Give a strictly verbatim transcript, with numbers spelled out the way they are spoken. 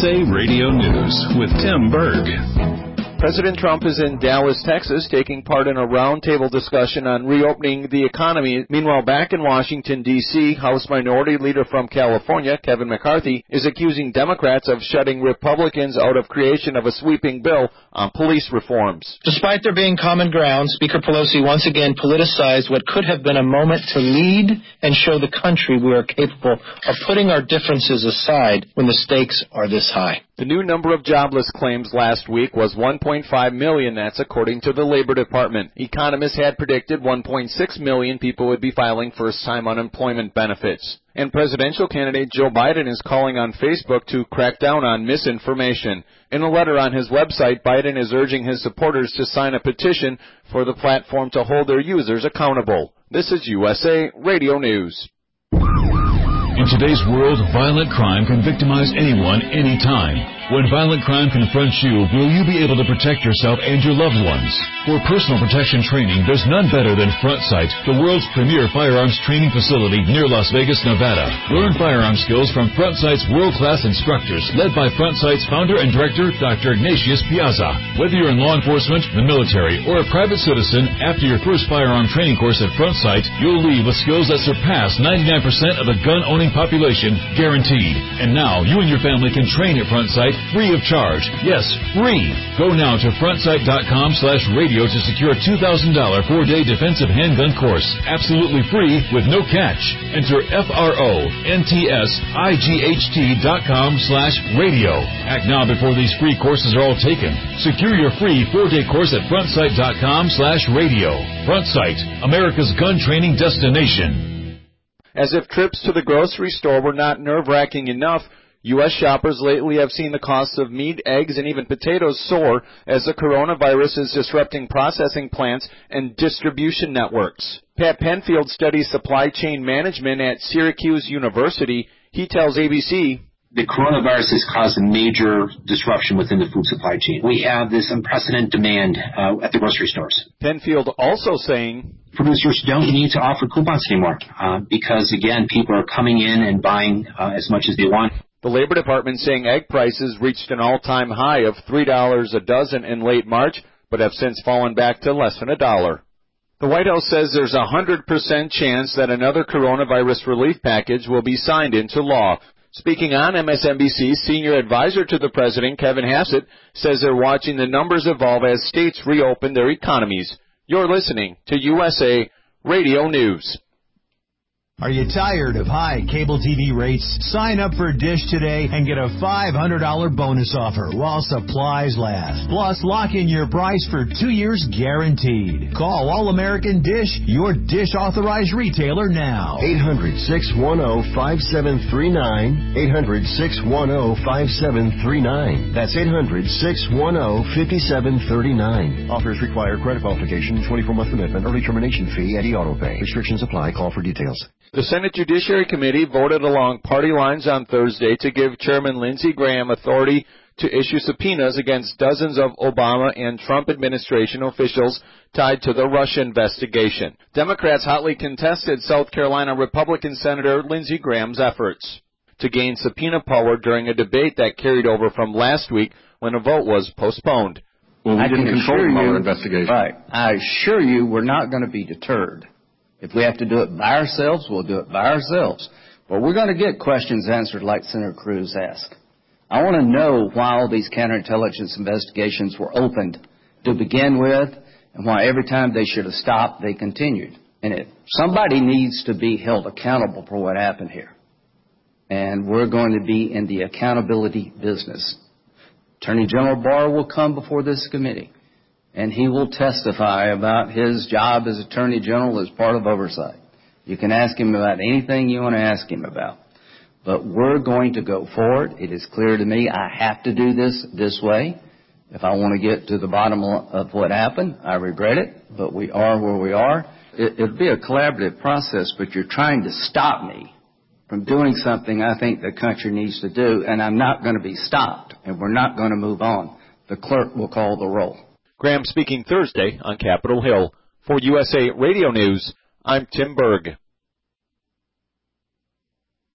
S A Radio News with Tim Berg. President Trump is in Dallas, Texas, taking part in a roundtable discussion on reopening the economy. Meanwhile, back in Washington, D C, House Minority Leader from California, Kevin McCarthy, is accusing Democrats of shutting Republicans out of creation of a sweeping bill on police reforms. Despite there being common ground, Speaker Pelosi once again politicized what could have been a moment to lead and show the country we are capable of putting our differences aside when the stakes are this high. The new number of jobless claims last week was one point five million. That's according to the Labor Department. Economists had predicted one point six million people would be filing first-time unemployment benefits. And presidential candidate Joe Biden is calling on Facebook to crack down on misinformation. In a letter on his website, Biden is urging his supporters to sign a petition for the platform to hold their users accountable. This is U S A Radio News. In today's world, violent crime can victimize anyone, anytime. When violent crime confronts you, will you be able to protect yourself and your loved ones? For personal protection training, there's none better than Front Sight, the world's premier firearms training facility near Las Vegas, Nevada. Learn firearm skills from Front Sight's world-class instructors, led by Front Sight's founder and director, Doctor Ignatius Piazza. Whether you're in law enforcement, the military, or a private citizen, after your first firearm training course at Front Sight, you'll leave with skills that surpass ninety-nine percent of the gun-owning population, guaranteed. And now, you and your family can train at Front Sight free of charge. Yes, free. Go now to frontsight.com slash radio to secure a two thousand dollars four-day defensive handgun course. Absolutely free with no catch. Enter F-R-O-N-T-S-I-G-H-T dot com slash radio. Act now before these free courses are all taken. Secure your free four-day course at frontsight.com slash radio. Front Sight, America's gun training destination. As if trips to the grocery store were not nerve-wracking enough, U S shoppers lately have seen the costs of meat, eggs, and even potatoes soar as the coronavirus is disrupting processing plants and distribution networks. Pat Penfield studies supply chain management at Syracuse University. He tells A B C, the coronavirus has caused a major disruption within the food supply chain. We have this unprecedented demand uh, at the grocery stores. Penfield also saying, producers don't need to offer coupons anymore uh, because, again, people are coming in and buying uh, as much as they want. The Labor Department saying egg prices reached an all-time high of three dollars a dozen in late March, but have since fallen back to less than a dollar. The White House says there's a one hundred percent chance that another coronavirus relief package will be signed into law. Speaking on M S N B C, senior advisor to the president, Kevin Hassett, says they're watching the numbers evolve as states reopen their economies. You're listening to U S A Radio News. Are you tired of high cable T V rates? Sign up for Dish today and get a five hundred dollars bonus offer while supplies last. Plus, lock in your price for two years guaranteed. Call All-American Dish, your Dish authorized retailer now. eight hundred, six one zero, five seven three nine. eight hundred, six one zero, five seven three nine. That's eight hundred, six one zero, five seven three nine. Offers require credit qualification, twenty-four month commitment, early termination fee, and e-auto pay. Restrictions apply. Call for details. The Senate Judiciary Committee voted along party lines on Thursday to give Chairman Lindsey Graham authority to issue subpoenas against dozens of Obama and Trump administration officials tied to the Russia investigation. Democrats hotly contested South Carolina Republican Senator Lindsey Graham's efforts to gain subpoena power during a debate that carried over from last week when a vote was postponed. Well, we I didn't can control assure the Mueller you, investigation. Right. I assure you we're not going to be deterred. If we have to do it by ourselves, we'll do it by ourselves. But we're going to get questions answered like Senator Cruz asked. I want to know why all these counterintelligence investigations were opened to begin with and why every time they should have stopped, they continued. And if somebody needs to be held accountable for what happened here. And we're going to be in the accountability business. Attorney General Barr will come before this committee. And he will testify about his job as Attorney General as part of oversight. You can ask him about anything you want to ask him about. But we're going to go forward. It is clear to me I have to do this this way. If I want to get to the bottom of what happened, I regret it, but we are where we are. It, it'll be a collaborative process, but you're trying to stop me from doing something I think the country needs to do, and I'm not going to be stopped, and we're not going to move on. The clerk will call the roll. Graham speaking Thursday on Capitol Hill. For U S A Radio News, I'm Tim Berg.